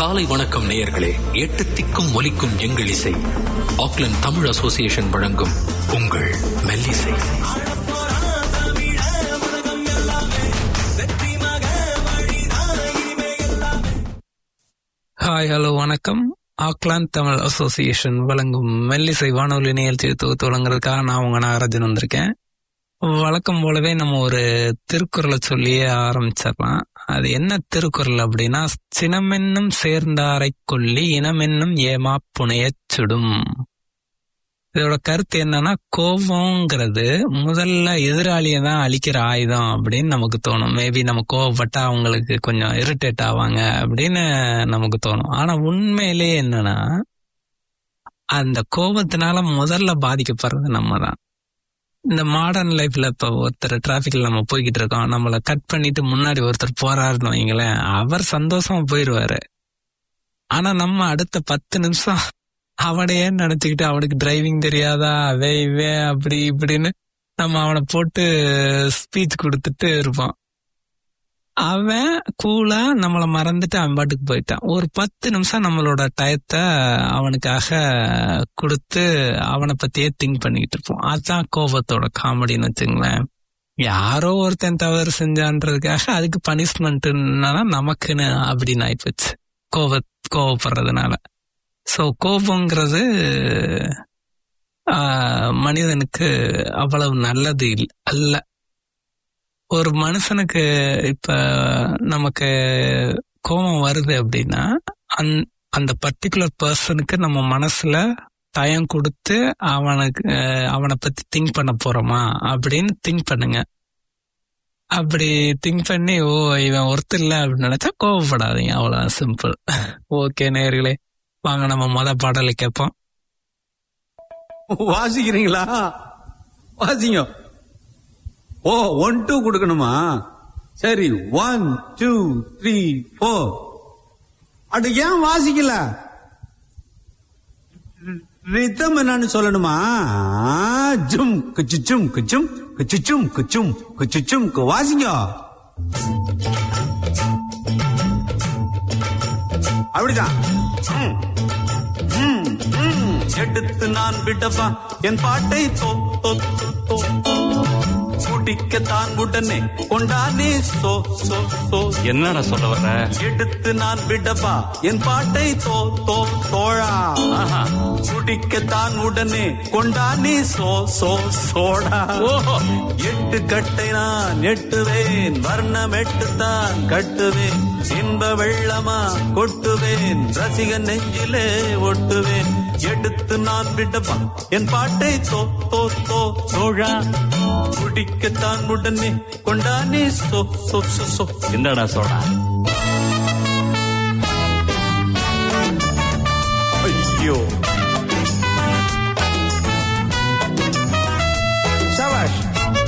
காலை வணக்கம் நேயர்களே. 8 திக்கும் ஒலிக்கும் எங்கள் இசை. ஆக்லாந்து தமிழ் அசோசியேஷன் வழங்கும் உங்கள் மெல்லிசை. ஹாய், ஹலோ, வணக்கம். ஆக்லாந்து தமிழ் அசோசியேஷன் வழங்கும் மெல்லிசை வானொலி நிகழ்ச்சியை தொகுத்து வழங்குறதுக்காக நான் உங்க நாகராஜன் வந்திருக்கேன். வழக்கம் போலவே நம்ம ஒரு திருக்குறளை சொல்லியே ஆரம்பிச்சிடலாம். அது என்ன திருக்குறள் அப்படின்னா, சினமென்னும் சேர்ந்தாரை கொல்லி இனமென்னும் ஏமா புனையச் சுடும். இதோட கருத்து என்னன்னா, கோபங்கிறது முதல்ல எதிராளியை தான் அழிக்கிற ஆயுதம் அப்படின்னு நமக்கு தோணும். மேபி நம்ம கோவப்பட்டா அவங்களுக்கு கொஞ்சம் இரிட்டேட் ஆவாங்க அப்படின்னு நமக்கு தோணும். ஆனா உண்மையிலே என்னன்னா, அந்த கோபத்தினால முதல்ல பாதிக்கப்படுறது நம்ம தான். இந்த மாடர்ன் லைஃப்ல இப்ப ஒருத்தர் டிராபிக்ல நம்ம போய்கிட்டு இருக்கோம், நம்மளை கட் பண்ணிட்டு முன்னாடி ஒருத்தர் போறாருன்னு வைங்களேன், அவர் சந்தோஷமா போயிடுவாரு. ஆனா நம்ம அடுத்த 10 நிமிஷம் அவனையே நினைச்சுக்கிட்டு, அவனுக்கு டிரைவிங் தெரியாதா அவே இவே அப்படி இப்படின்னு நம்ம அவனை போட்டு ஸ்பீச் கொடுத்துட்டு இருப்போம். அவன் கூலா நம்மளை மறந்துட்டு அவன் பாட்டுக்கு போயிட்டான். ஒரு 10 நிமிஷம் நம்மளோட டயத்தை அவனுக்காக கொடுத்து அவனை பத்தியே திங்க் பண்ணிக்கிட்டு இருப்போம். அதுதான் கோபத்தோட காமெடின்னு வச்சுங்களேன். யாரோ ஒருத்தன் தவறு செஞ்சான்றதுக்காக அதுக்கு பனிஷ்மெண்ட்னா நமக்குன்னு அப்படின்னு ஆயிப்போச்சு கோவப்படுறதுனால. ஸோ கோபங்கிறது மனிதனுக்கு அவ்வளவு நல்லது அல்ல. ஒரு மனுஷனுக்கு இப்ப நமக்கு கோபம் வருது அப்படின்னா, அந்த பர்டிகுலர் பர்சனுக்கு நம்ம மனசுல டயம் கொடுத்து அவனை பத்தி திங்க் பண்ண போறோமா அப்படின்னு திங்க் பண்ணுங்க. அப்படி திங்க் பண்ணி இவன் ஒருத்தர் இல்ல அப்படின்னு நினைச்சா கோவப்படாதீங்க. அவ்வளவுதான், சிம்பிள். ஓகே நேயர்களே, வாங்க நம்ம மொத பாடலை கேட்போம். வாசிக்கிறீங்களா? வாசிங்க. 1 2 கொடுக்கணுமா? சரி, 1 2 3 4. அது ஏன் வாசிக்கல? ரிதம் என்னன்னு சொல்லணுமா? ஜும் குச்சும் குச்சும் குச்சும் குச்சும் குச்சும் வாசிங்க. அப்படிதான். எடுத்து நான் விடவா என் பாட்டை குடிக்கத்தான் உடனே கொண்டானே சோ சோ சோ. என்னடா சொல்ல வர்ற? எடுத்து நான் விடவா என் பாட்டை தோழா. குடிக்கத்தான் உடனே கொண்டானே சோ சோ சோடா. 8 கட்டை நான் எட்டுவேன், வர்ணம் 8 தான் கட்டுவேன். இன்ப வெள்ளமா கொட்டுவேன், ரசிகன் நெஞ்சிலே ஒட்டுவேன். எடுத்து நான் விடவா என் பாட்டை தோழா. குடிக்கத்தான் உடனே கொண்டானே சோ சோ சோ. என்னடா சோடா? ஐயோ, சபாஷ்.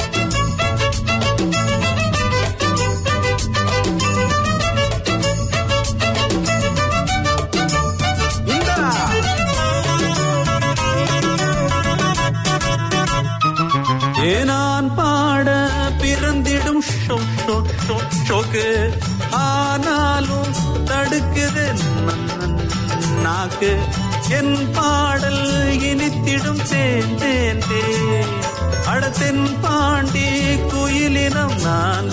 நான் பாட பிறந்திடும் ஷோக்கு, ஆனாலும் தடுக்குது நாக்கு. என் பாடல் இனித்திடும் தேன் அடத்தென் பாண்டி குயிலினம் நான்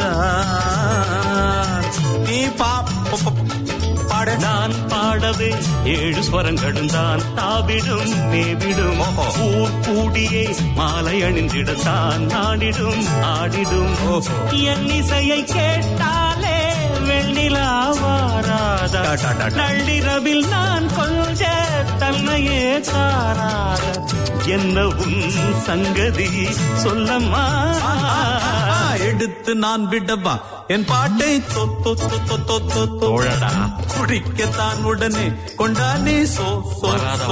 நீ பாட. நான் பாடவே 7 ஸ்வரங்களும் தான் தாவிடும் மேவிடும். ஊர் கூடியே மாலை அணிந்திடத்தான் நாடிடும் ஆடிடும். என் இசையை கேட்டாலே வெண்ணிலா வாராதா? நள்ளிரவில் நான் கொஞ்ச தன்னையே தாராத. என்ன உன் சங்கதி சொல்லம்மா? எடுத்து நான் விடவா என் பாட்டை தோழடா. குடிக்கத்தான் உடனே கொண்டானே சோ சோ.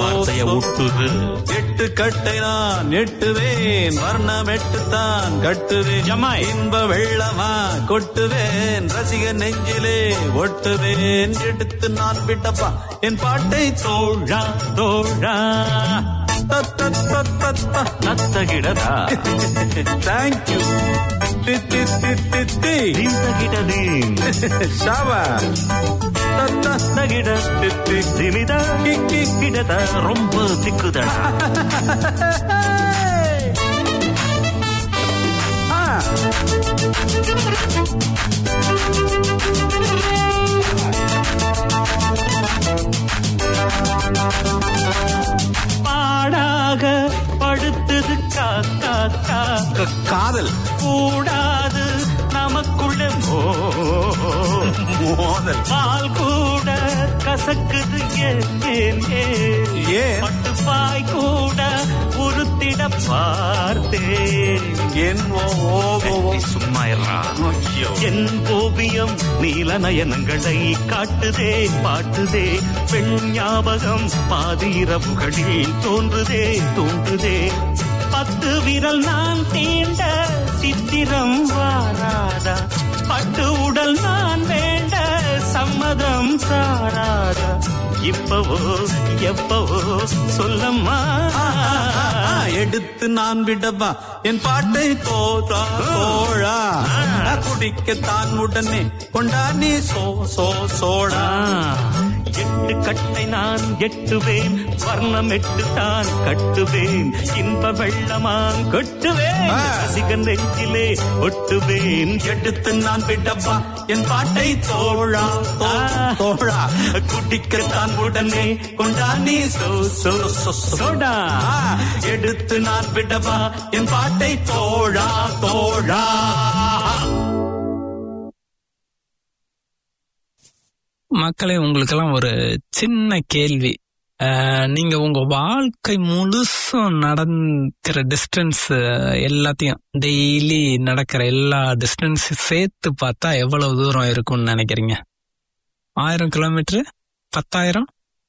8 கட்டை நான் எட்டுவேன், வர்ணம் 8 தான் கட்டுவேன். இன்ப வெள்ளமா கொட்டுவேன், ரசிக நெஞ்சிலே ஒட்டுவேன். எடுத்து நான் விடவா என் பாட்டை தோழா தோழா. நத்தகிடதா தேங்க்யூ தீந்தகிடதீன் ஷாபா தகிட திமிதா கிடதா ரொம்ப திக்குதடா. பாடாக படுத்தது காக்கா காதல் கூடாது நமக்குள்ள மோதல். பால் கூட கசக்குது ஏன் பட்டுப்பாய் கூட உருத்திட பார்த்தேன். என் சும்மா என் ஓவியம் நீல நயனங்களை காட்டுதே பாட்டுதே. பெண் ஞாபகம் பாதிரவுகளில் தோன்றுதே. 10 விரல் நான் தீண்ட சித்திரம் வாராதா. பட்டு உடல் நான் வேண்ட சம்மதம் சாராதா. இப்பவோ எப்பவோ சொல்லம்மா. எடுத்து நான் விடவா என் பாட்டை தோழா. குடிக்கத்தான் உடனே கொண்டா நீ சோடா. 8 கட்டை நான் எட்டுவேன். வர்ணம் 8 தான் கட்டுவேன். இன்ப வெள்ளமான் கொட்டுவேன். ரசிகன் நெஞ்சிலே ஒட்டுவேன். எடுத்து நான் விடவா என் பாட்டை தோழா. குடிக்கத்தான் உடனே கொண்டா நீ சோடா. எடுத்து நான் விடவா என் பாட்டை தோழா. மக்களே, உங்களுக்கெல்லாம் ஒரு சின்ன கேள்வி. நீங்க உங்க வாழ்க்கை முழுசும் நடக்கிற டிஸ்டன்ஸ் எல்லாத்தையும், டெய்லி நடக்கிற எல்லா டிஸ்டன்ஸ் சேர்த்து பார்த்தா எவ்வளவு தூரம் இருக்கும்னு நினைக்கிறீங்க? 1000 கிலோமீட்டர், 10,000?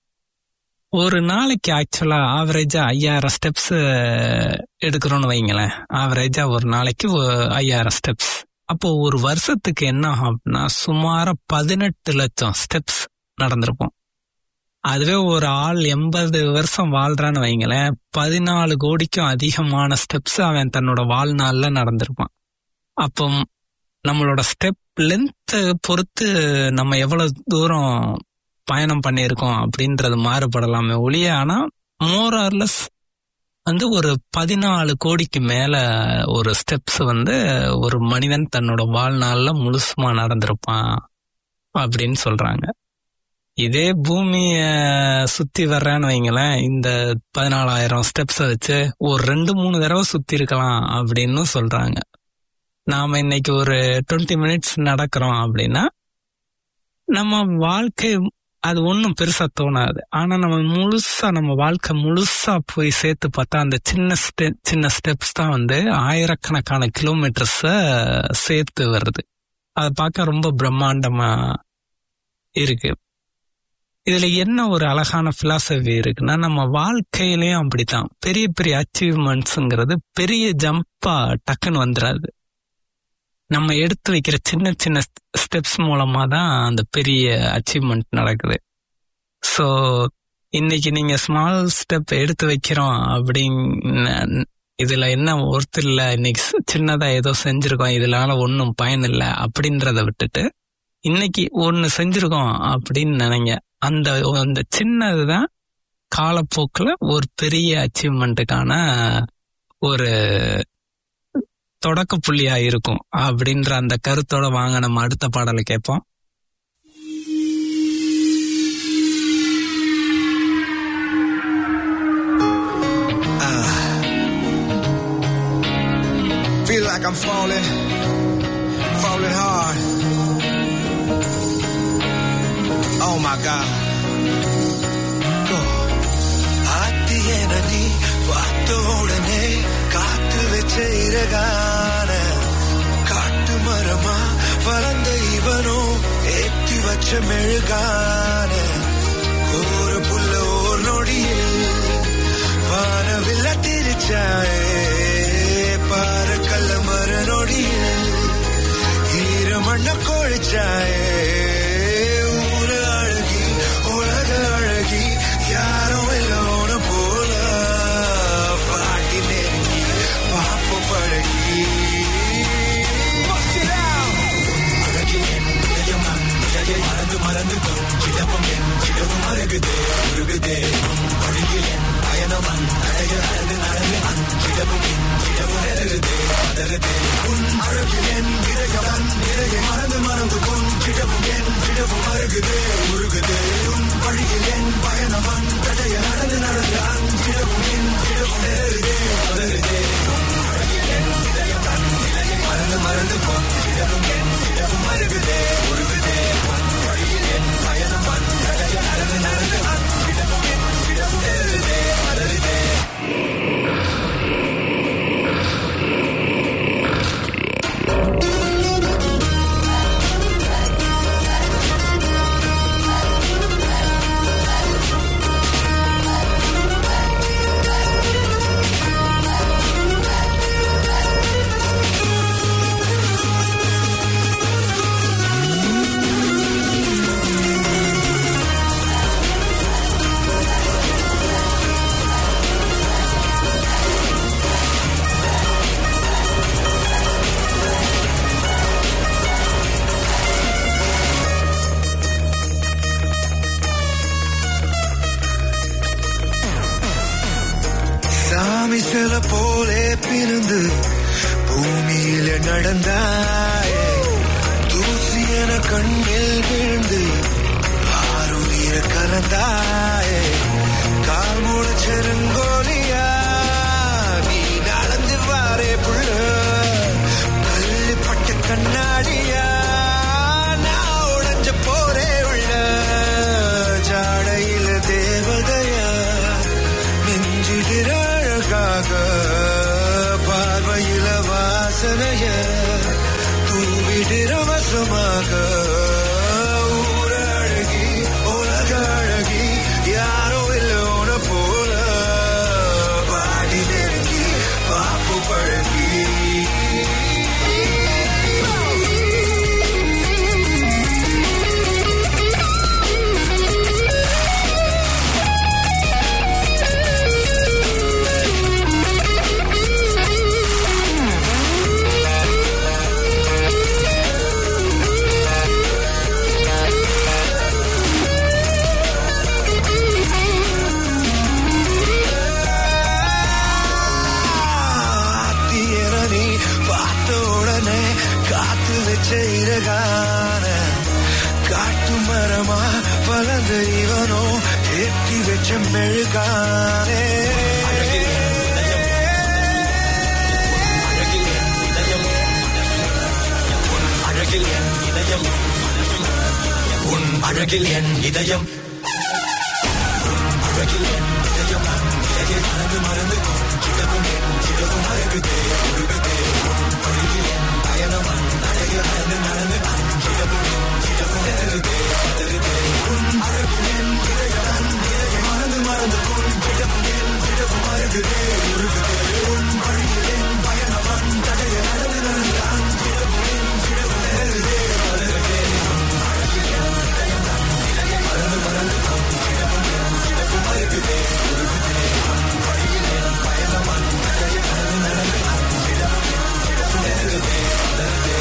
ஒரு நாளைக்கு ஆக்சுவலா ஆவரேஜா 5000 ஸ்டெப்ஸ் எடுக்கிறோன்னு வைங்களேன். ஆவரேஜா ஒரு நாளைக்கு 5000 ஸ்டெப்ஸ். அப்போ ஒரு வருஷத்துக்கு என்ன ஆகும்னா சுமார 18 லட்சம் ஸ்டெப்ஸ் நடந்திருப்போம். அதுவே ஒரு ஆள் 80 வருஷம் வாழ்றான்னு வைங்களேன், 14 கோடிக்கும் அதிகமான ஸ்டெப்ஸ் அவன் தன்னோட வாழ்நாள்ல நடந்திருப்பான். அப்போ நம்மளோட ஸ்டெப் லென்த் பொறுத்து நம்ம எவ்வளவு தூரம் பயணம் பண்ணியிருக்கோம் அப்படின்றது மாறுபடலாமே ஒழிய, ஆனா மோர் ஆர்லெஸ் ஒரு 14 கோடிக்கு மேல ஒரு ஸ்டெப்ஸ் ஒரு மனிதன் தன்னோட வாழ்நாள்ல முழுசுமா நடந்திருப்பான் அப்படின்னு சொல்றாங்க. இதே பூமிய சுத்தி வர்றான்னு வைங்களேன், இந்த 14,000 ஸ்டெப்ஸை வச்சு ஒரு 2-3 தடவை சுத்தி இருக்கலாம் அப்படின்னு சொல்றாங்க. நாம இன்னைக்கு ஒரு 20 மினிட்ஸ் நடக்கிறோம் அப்படின்னா நம்ம வாழ்க்கை அது ஒன்றும் பெருசா தோணாது. ஆனா நம்ம வாழ்க்கை முழுசா போய் சேர்த்து பார்த்தா அந்த சின்ன ஸ்டெப்ஸ் தான் ஆயிரக்கணக்கான கிலோமீட்டர்ஸ சேர்த்து வருது. அதை பார்க்க ரொம்ப பிரம்மாண்டமா இருக்கு. இதுல என்ன ஒரு அழகான பிலாசபி இருக்குன்னா, நம்ம வாழ்க்கையிலயும் அப்படித்தான். பெரிய பெரிய அச்சீவ்மெண்ட்ஸ்ங்கிறது பெரிய ஜம்பா டக்குன்னு வந்துடாது. நம்ம எடுத்து வைக்கிற சின்ன சின்ன ஸ்டெப்ஸ் மூலமா தான் அந்த பெரிய அச்சீவ்மெண்ட் நடக்குது. ஸோ இன்னைக்கு நீங்க ஸ்மால் ஸ்டெப் எடுத்து வைக்கிறோம் அப்படின்னு இதுல என்ன ஒருத்தர் இல்லை, இன்னைக்கு சின்னதா ஏதோ செஞ்சிருக்கோம் இதனால ஒன்றும் பயன் இல்லை அப்படின்றத விட்டுட்டு இன்னைக்கு ஒன்று செஞ்சிருக்கோம் அப்படின்னு நினைங்க. அந்த சின்னதுதான் காலப்போக்கில் ஒரு பெரிய அச்சீவ்மெண்ட்டுக்கான ஒரு தொடக்க புள்ளியா இருக்கும் அப்படின்ற அந்த கருத்தோட வாங்க நம்ம அடுத்த பாடலை கேட்போம். Feel like I'm falling hard. Oh my God. Go. ஆத்தியனி பார்த்தோடனே காத்து வச்ச இறகான காட்டு மரமா வளர்ந்த இவனோ ஏற்றி வச்ச மெழுகான ஒரு புல்ல ஓர் நொடியில் வானவில்ல திரிச்சாயே பார கல்ல மர நொடியில் ஈரமண்ண கொழிச்சாயே ஊர அழகி உலக அழகி யாரும் இல்லோன போல மறந்து கொஞ்சிடவும் என் சிடவும் அருகுதே உருகுதே வழியில் என் பயணம் அடைய நடந்து நடந்து அஞ்சிடவும் என் சிடவும் எருகுதே அதருதே உன் அழகில் என் இதயம் நிறைய மறந்து மறந்து கொஞ்சிடவும் என் சிடவும் அருகுதே உருகுதே உன் வழியில் என் பயணம் அடைய நடந்து நடந்து அஞ்சிடவும் என் சிடவும் எருகுதே அதருதே உன் அழகில் என் இதயம் மறந்து மறந்து கொஞ்சிடவும் என் சிடவும் அருகுதே உருகுதே உன் வழியில் என் பயணம் அடைய நடந்து நடந்து அஞ்சிடவும் என் சிடவும் எருகுதே அதருதே சில போலே பிறந்து பூமியில நடந்தாயே தூசி என கண்ணில் விழுந்து ஆறுயிர கலந்தாயே கால் முளைச்செருங்கோலியா நீ நடந்து வாரே புள்ள கல்லுப்பட்ட கண்ணாடியா நான் உடைஞ்ச போரே உள்ள ஜாடையில தேவதையா நெஞ்சிடிற பார்வையில வாசனைய தூவிடிற வசமாக ஊர அழகி உலக அழகி யாரோ இல்லோன போல பாடி நெருங்கி பாப்பு பழகி காட்டு மரமா வளர்ந்த இவனோ ஏற்றி வச்ச மெழுகானே அழகில் என் இதயம் உன் அழகில் என் இதயம் அழகில் என் இதயம் மறந்து மறந்து கிடக்கும் என் கிடக்கும் அழகுதே உருகுதே உன் அழகில் என் பயணம் அடைய நடந்து நடந்து கிடக்கும் என் கிடக்கும் எருகுதே அதருதே உன் அழகில் என் இதயம் மறந்து மறந்து கிடக்கும் என் கிடக்கும் அழகுதே உருகுதே உன் அழகில் என் பயணம் அடைய நடந்து நடந்து கிடக்கும் என் கிடக்கும் எருகுதே அதருதே உன் அழகில் என் இதயம் மறந்து மறந்து கிடக்கும் என் கிடக்கும் அழகுதே உருகுதே உன் அழகில் என் பயணம் அடைய நடந்து நடந்து கிடக்கும் என் கிடக்கும் எருகுதே அதருதே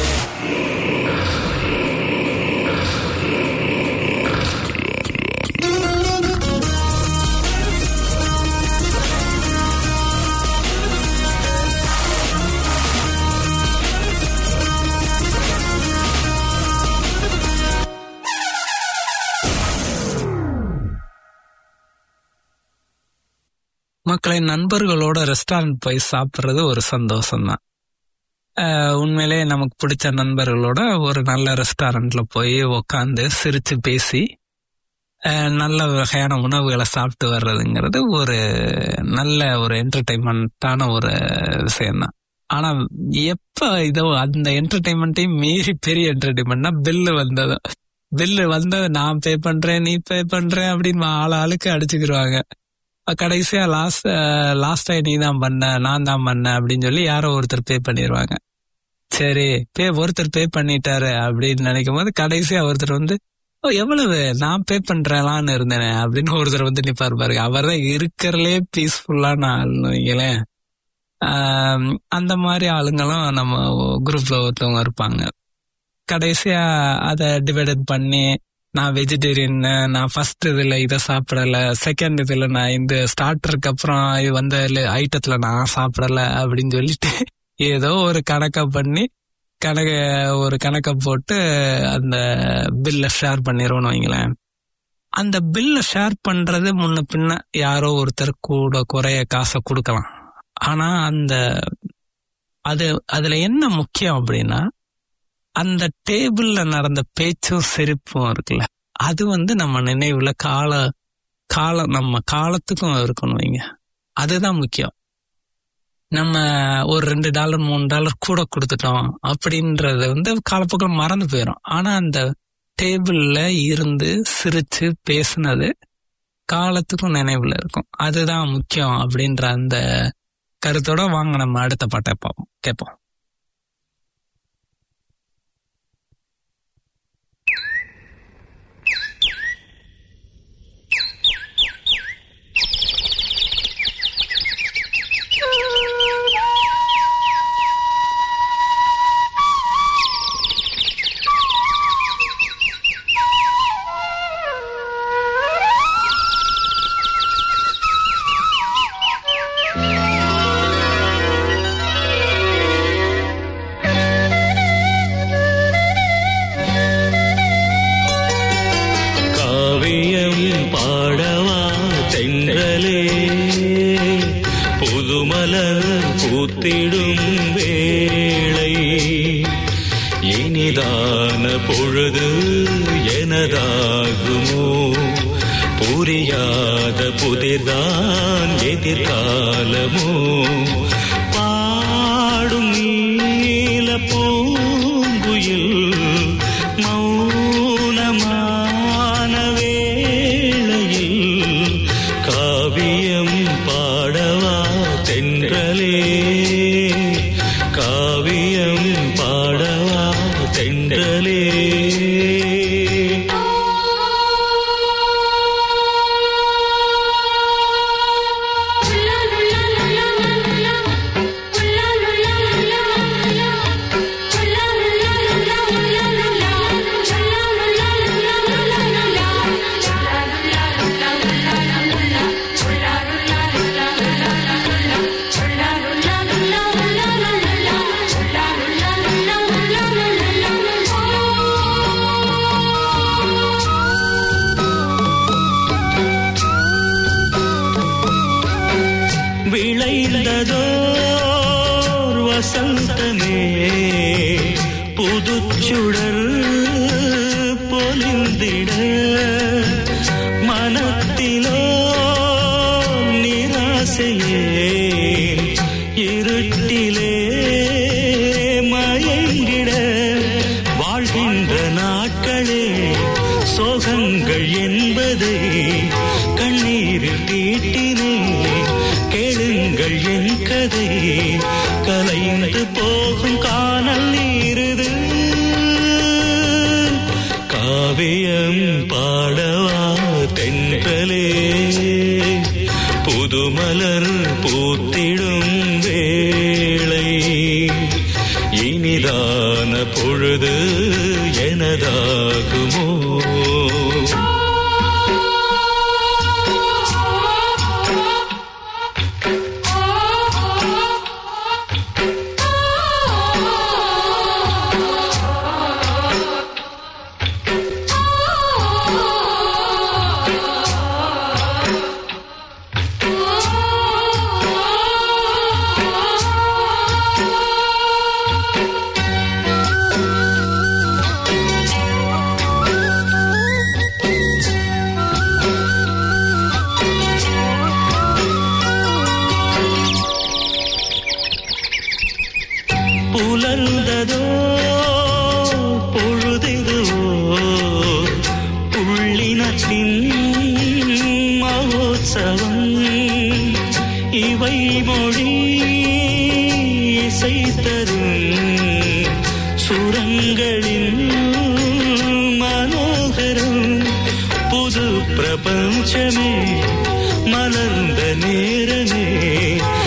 மக்களை நண்பர்களோட ரெஸ்டாரண்ட் போய் சாப்பிட்றது ஒரு சந்தோஷம்தான். உண்மையிலே நமக்கு பிடிச்ச நண்பர்களோட ஒரு நல்ல ரெஸ்டாரண்ட்ல போய் உக்காந்து சிரிச்சு பேசி நல்ல வகையான உணவுகளை சாப்பிட்டு வர்றதுங்கிறது ஒரு நல்ல ஒரு என்டர்டைன்மெண்ட்டான ஒரு விஷயம்தான். ஆனா எப்ப இதோ அந்த என்டர்டைன்மெண்ட்டையும் மீறி பெரிய என்டர்டைன்மெண்ட்னா பில்லு வந்தது நான் பே பண்றேன் நீ பே பண்றேன் அப்படின்னு ஆளுக்கு அடிச்சுக்கிடுவாங்க. கடைசியா லாஸ்ட் டைம் நீ தான் பண்ண நான் தான் பண்ண அப்படின்னு சொல்லி யாரோ ஒருத்தர் பே பண்ணிடுவாங்க. சரி ஒருத்தர் பே பண்ணிட்டாரு அப்படின்னு நினைக்கும் போது கடைசியா ஒருத்தர் வந்து எவ்வளவு நான் பே பண்றேன்லான்னு இருந்தேனே அப்படின்னு ஒருத்தர் வந்து நிப்பாரு பாருங்க. அவர் தான் இருக்கிறதுலே பீஸ்ஃபுல்லான ஆளுன்னு வைங்களேன். அந்த மாதிரி ஆளுங்களும் நம்ம குரூப்ல ஒருத்தவங்க இருப்பாங்க. கடைசியா அதை டிவைடட் பண்ணி நான் வெஜிடேரியன், நான் ஃபர்ஸ்ட் இதுல இதை சாப்பிடல, செகண்ட் இதுல நான் இந்த ஸ்டார்டருக்கு அப்புறம் இது வந்த ஐட்டத்துல நான் சாப்பிடல அப்படின்னு சொல்லிட்டு ஏதோ ஒரு கணக்கை போட்டு அந்த பில்ல ஷேர் பண்ணிடுவோம் வைங்களேன். அந்த பில்ல ஷேர் பண்றது முன்ன பின்ன யாரோ ஒருத்தர் கூட குறைய காசை கொடுக்கலாம். ஆனா அதுல என்ன முக்கியம் அப்படின்னா, அந்த டேபிள்ல நடந்த பேச்சும் சிரிப்பும் இருக்குல்ல, அது நம்ம நினைவுல நம்ம காலத்துக்கும் இருக்கணும் வைங்க. அதுதான் முக்கியம். நம்ம ஒரு $2 $3 கூட கொடுத்துட்டோம் அப்படின்றது காலப்போக்கில் மறந்து போயிடும். ஆனா அந்த டேபிள்ல இருந்து சிரிச்சு பேசுனது காலத்துக்கும் நினைவுல இருக்கும். அதுதான் முக்கியம் அப்படின்ற அந்த கருத்தோட வாங்க நம்ம அடுத்த பாட்டை கேட்போம்.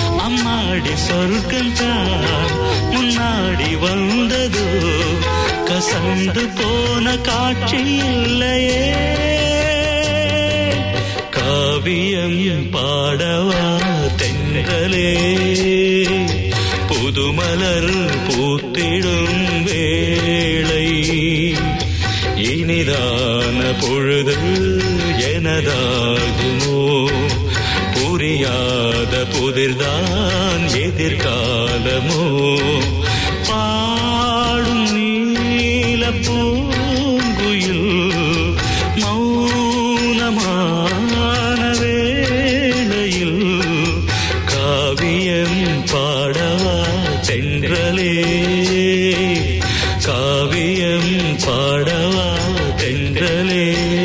சொர்க்கம் தான் முன்னாடி வந்ததோ அசந்து போன காட்சி இல்லையே, காவியம் பாடவா தென்றலே, புதுமலர் பூத்திடும் வேளை, இனிதான பொழுது எனதாகுமோ, புரியாத புதிர்தான் எதிர்காலமோ, பாடும் நீல பூங்குயில் மௌனமான வேளையில், காவியம் பாடவா தென்றலே, காவியம் பாடவா தென்றலே.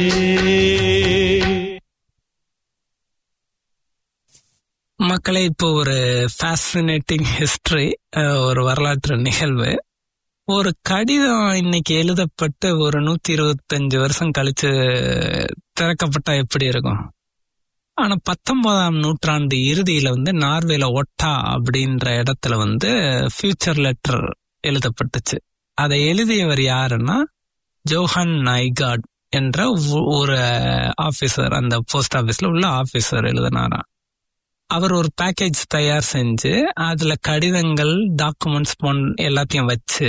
மக்களே, இப்போ ஒரு ஃபேசினேட்டிங் ஹிஸ்டரி, ஒரு வரலாற்று நிகழ்வு. ஒரு கடிதம் இன்னைக்கு எழுதப்பட்டு ஒரு 125 வருஷம் கழிச்சு திறக்கப்பட்டா எப்படி இருக்கும்? ஆனா 19ஆம் நூற்றாண்டு இறுதியில நார்வேல ஒட்டா அப்படின்ற இடத்துல ஃபியூச்சர் லெட்டர் எழுதப்பட்டுச்சு. அதை எழுதியவர் யாருன்னா ஜோஹன் நைகார்ட் என்ற ஒரு ஆபீசர், அந்த போஸ்ட் ஆபீஸ்ல உள்ள ஆபீசர் எழுதினாராம். அவர் ஒரு பேக்கேஜ் தயார் செஞ்சு அதுல கடிதங்கள், டாக்குமெண்ட்ஸ் எல்லாத்தையும் வச்சு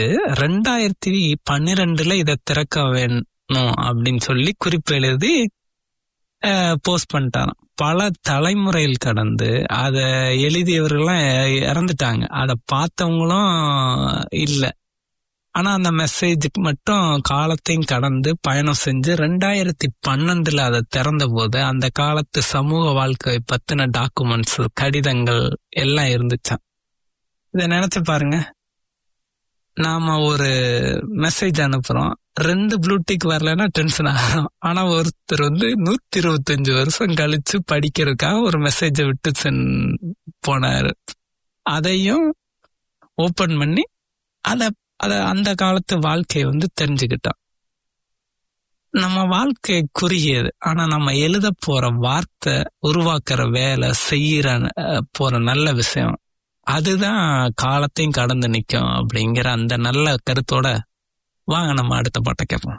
2012 இதை திறக்க வேணும் அப்படின்னு சொல்லி குறிப்பு எழுதி போஸ்ட் பண்ணிட்டாராம். பல தலைமுறையில் கடந்து அதை எழுதியவர்கள்லாம் இறந்துட்டாங்க, அதை பார்த்தவங்களும் இல்லை. ஆனா அந்த மெசேஜுக்கு மட்டும் காலத்தையும் கடந்து பயணம் செஞ்சு 2012 அதை திறந்த போது அந்த காலத்து சமூக வாழ்க்கை பத்தின டாக்குமெண்ட்ஸ், கடிதங்கள் எல்லாம் இருந்துச்சான். இதை நினைச்சு பாருங்க, நாம ஒரு மெசேஜ் அனுப்புறோம், 2 ப்ளூடிக் வரலன்னா டென்ஷன் ஆகிறோம். ஆனா ஒருத்தர் 125 வருஷம் கழிச்சு படிக்கிறதுக்காக ஒரு மெசேஜை விட்டு போனாரு. அதையும் ஓபன் பண்ணி அந்த காலத்து வாழ்க்கையை தெரிஞ்சுக்கிட்டோம். நம்ம வாழ்க்கை குறுகியது, ஆனா நம்ம எழுத போற வார்த்தை, உருவாக்குற வேலை, செய்யற போற நல்ல விஷயம், அதுதான் காலத்தையும் கடந்து நிற்கும். அப்படிங்கிற அந்த நல்ல கருத்தோட வாங்க நம்ம அடுத்த பாட்டை கேட்போம்.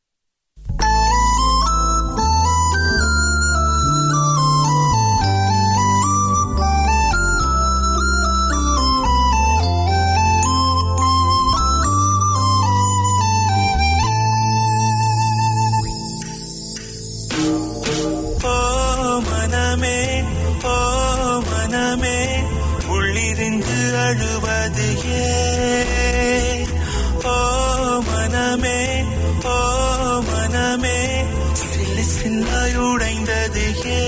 அழுவது ஏன்? ஓ மனமே, ஓ மனமே, சில்லு சில்லாயுடைந்தது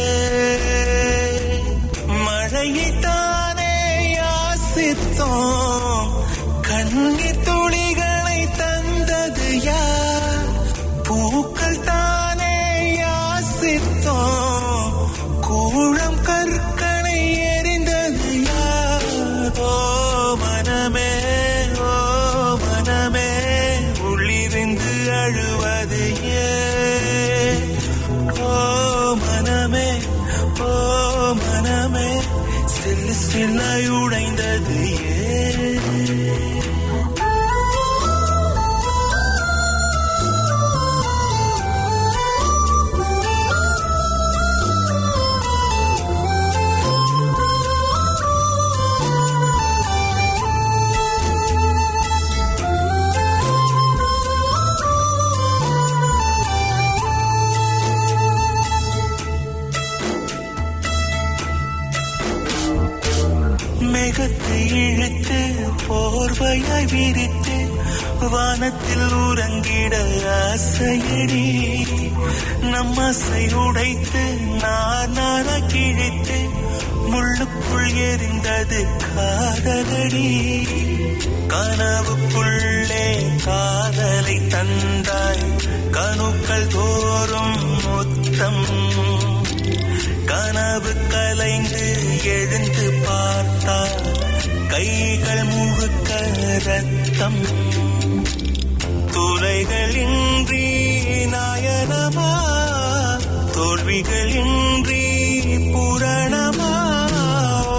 ஏன்? மழையைத்தானே யாசித்தோம், கண்ணீர் துளிகளை தந்தது யார்? பூக்கள் தானே யாசித்தோம், கூழம் கற்களை எரிந்தது யார்? ஓ மனமே, ஓ மனமே, உள்ளிருந்து அழுவது ஏன்? ஓ மனமே, ஓ மனமே, சில்லு சில்லாய் உடைந்தது ஏன்? மேகத்தை இழுத்து போர்வையாய் விரித்து வானத்தில் உறங்கிட ஆசையடி, நம் ஆசை உடைத்து நானான கிழித்து முள்ளுக்குள் எரிந்தது காதலடி. கனவுக்குள்ளே காதலை தந்தாய், கணுக்கள் தோறும் மொத்தம், கனவு கலைந்து எழுந்து பார்த்தால் கைகள் முழுக்க ரத்தம். துளைகளின்றி நாயனமா, தோல்விகளின்றி புரணமா? ஓ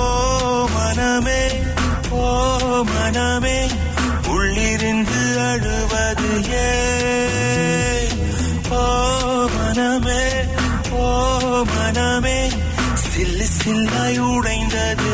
மனமே, ஓ மனமே, உள்ளிருந்து அழுவது சில்லாய் உடைந்தது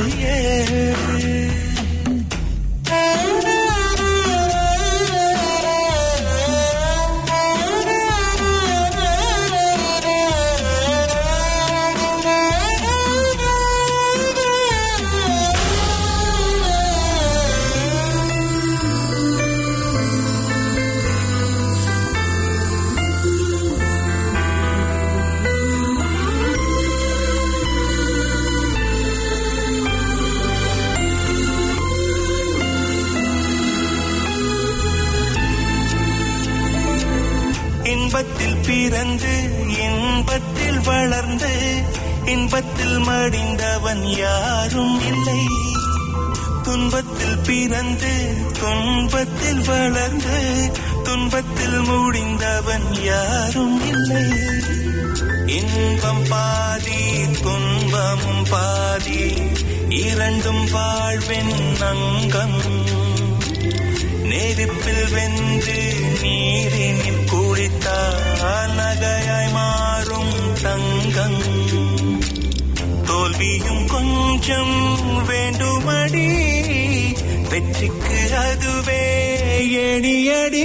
இன்பத்தில் பிறந்து இன்பத்தில் வளர்ந்து இன்பத்தில் மடிந்தவன் யாரும் இல்லை. துன்பத்தில் பிறந்து துன்பத்தில் வளர்ந்து துன்பத்தில் முடிந்தவன் யாரும் இல்லை. இன்பம் பாதி துன்பமும் பாதி இரண்டும் வாழ்வின் அங்கம். நெருப்பில் வென்று நீரினில் குளித்தால் நகையாய் மாறும் தங்கம். தோல்வியும் கொஞ்சம் வேண்டுமடி, வெற்றிக்கு அதுவே எணியடி.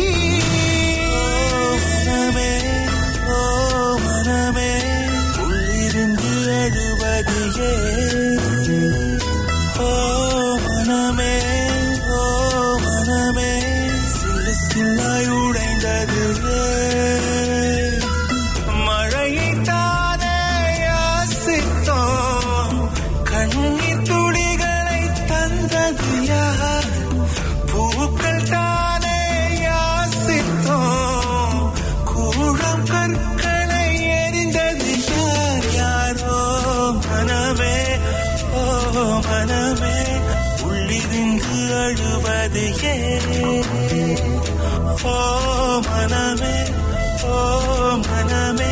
மனமே ஓ மனமே உள்ளிருந்து அழுவது ஓ மனமே ஓ மனமே சில சில்லாய் உடைந்தது. மழையை தானே யாசித்தோம், கண்ணீர் துளிகளை தந்தது யார்? பூக்கள் தானே யாசித்தோம், கூழம் கற்களை எரிந்தது யார்? யாரோ மனமே ஓ மனமே உள்ளிருந்து அழுவது ஓ மனமே ஓ மனமே.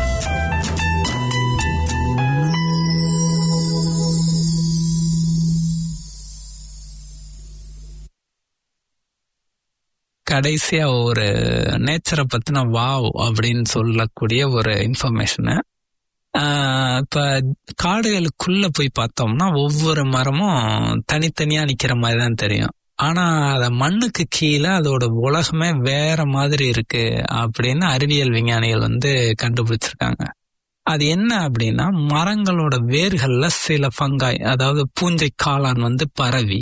கடைசியா ஒரு நேச்சரை பத்தின வாவ் அப்படின்னு சொல்லக்கூடிய ஒரு இன்ஃபர்மேஷனு. இப்ப காடுகளுக்குள்ள போய் பார்த்தோம்னா ஒவ்வொரு மரமும் தனித்தனியா நிக்கிற மாதிரி தான் தெரியும். ஆனா அத மண்ணுக்கு கீழே அதோட உலகமே வேற மாதிரி இருக்கு அப்படின்னு அறிவியல் விஞ்ஞானிகள் கண்டுபிடிச்சிருக்காங்க. அது என்ன அப்படின்னா, மரங்களோட வேர்கள்ல சில ஃபங்காய், அதாவது பூஞ்சை காளான் பரவி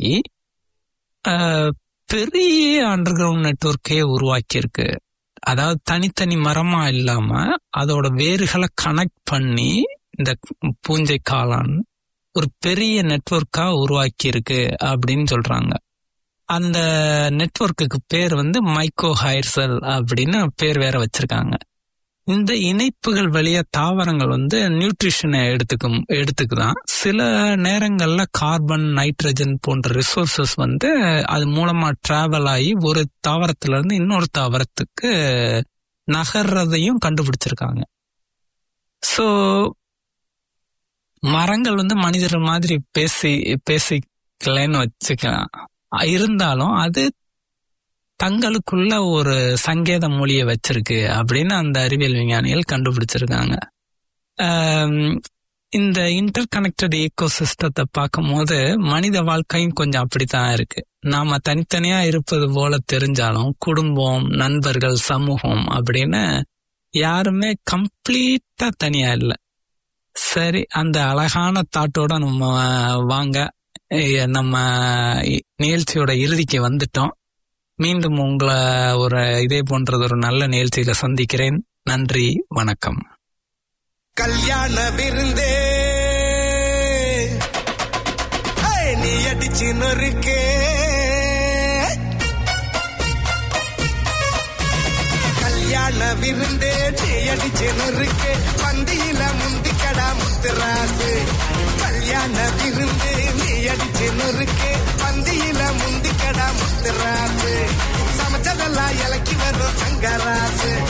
பெரிய அண்டர் கிரவுண்ட் நெட்வொர்க்கே உருவாக்கி இருக்கு. அதாவது தனித்தனி மரமா இல்லாம அதோட வேர்களை கனெக்ட் பண்ணி இந்த பூஞ்சை காளான் ஒரு பெரிய நெட்வொர்க்கா உருவாக்கி இருக்கு அப்படின்னு சொல்றாங்க. அந்த நெட்வொர்க்குக்கு பேர் மைக்கோஹைர்சல் அப்படின்னு பேர் வேற வச்சிருக்காங்க. இந்த இணைப்புகள் வழியா தாவரங்கள் நியூட்ரிஷனை எடுத்துக்குதான். சில நேரங்கள்ல கார்பன், நைட்ரஜன் போன்ற ரிசோர்சஸ் அது மூலமா டிராவல் ஆகி ஒரு தாவரத்துல இருந்து இன்னொரு தாவரத்துக்கு நகர்றதையும் கண்டுபிடிச்சிருக்காங்க. சோ மரங்கள் மனிதர்கள் மாதிரி பேசிக்கலன்னு வச்சுக்கலாம். இருந்தாலும் அது தங்களுக்குள்ள ஒரு சங்கேத மொழியை வச்சிருக்கு அப்படின்னு அந்த அறிவியல் விஞ்ஞானிகள் கண்டுபிடிச்சிருக்காங்க. இந்த இன்டர் கனெக்டட் ஈகோ சிஸ்டத்தை பார்க்கும் போது மனித வாழ்க்கையும் கொஞ்சம் அப்படித்தான் இருக்கு. நாம தனித்தனியா இருப்பது போல தெரிஞ்சாலும் குடும்பம், நண்பர்கள், சமூகம் அப்படின்னு யாருமே கம்ப்ளீட்டா தனியா இல்லை. சரி, அந்த அழகான தாட்டோட நம்ம வாங்க, நம்ம நிகழ்ச்சியோட இறுதிக்கு வந்துட்டோம். மீண்டும் உங்களை இதே போன்றது ஒரு நல்ல நிகழ்ச்சியில சந்திக்கிறேன். நன்றி, வணக்கம். கல்யாண விருந்தே நீ அடிச்சு நொறுக்கே, கல்யாண விருந்தே நீ அடிச்சு நொறுக்கே, பந்தியில முந்திக்கடா முத்துராசு. கல்யாண விருந்தே நீ அடிச்சு நொறுக்கே, பந்தியில முந்திக்கடா முத்துராசு. சமைச்சதெல்லாம் இலக்கி வரும் தங்கராசு.